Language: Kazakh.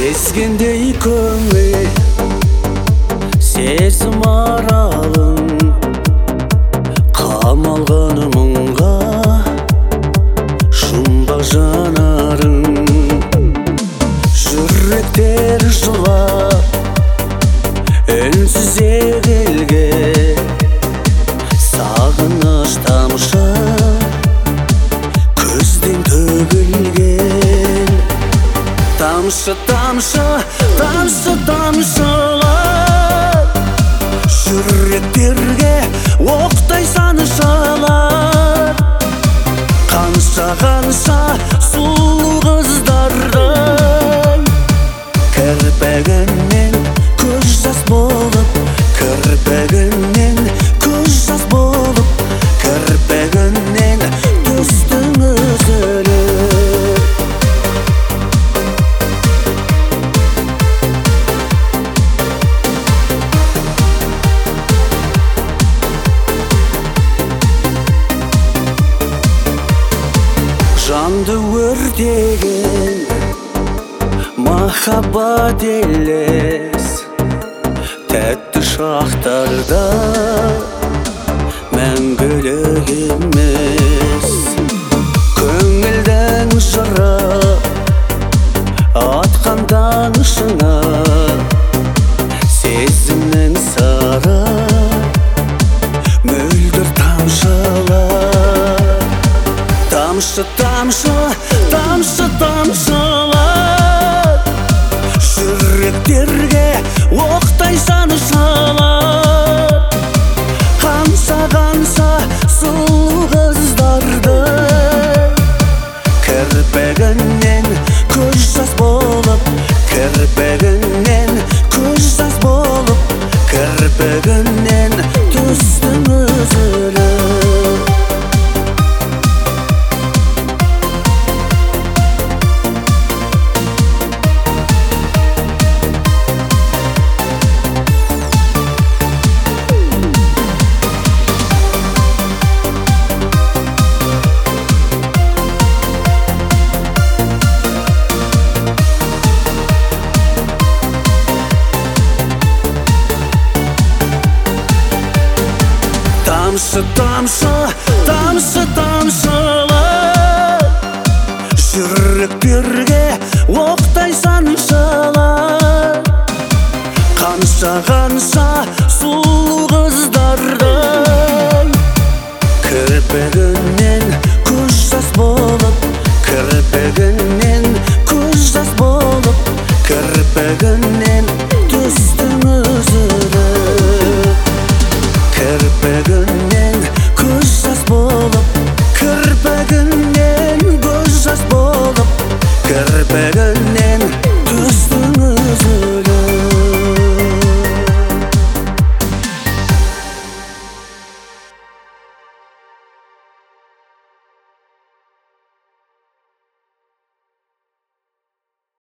Сезгендей көңіл сезім аралың, қамалған мұңға жұмбақ жанарың. Жүректер жылап үнсіз егілге, сағыныш тамшы көзден төгілген. Тамшы, тамшы, тамшы, тамшылар жүректерге оқтай санышалар. Қанша қанша сұлу қыздардың кірпігінен көз жас болып, кірпігінен көз жас болып, кірпігінен түстің үзіліп. Жанды өртеген махаббат елес, тәтті шақтарда мәңгілік емес. Көңілдің жыры атқан таңшына, сезімнің сары мөлдір тамшылар. Тамшы, тамшы, тамшы, тамшылар жүректерге оқтай санышалар. Қанша қанша сұлу қыздарды кірпігінен көз жас болып, кірпігінен көз жас болып, кірпігінен түстің үзіліп. Тамшы, тамшы, тамшы, тамшылар жүректерге оқтай саншылар. Қанша қанша сұлу қыздардың кірпігінен көз жас болып, кірпігінен көз жас болып, кірпігінен түстің үзіліп. Кірпігінен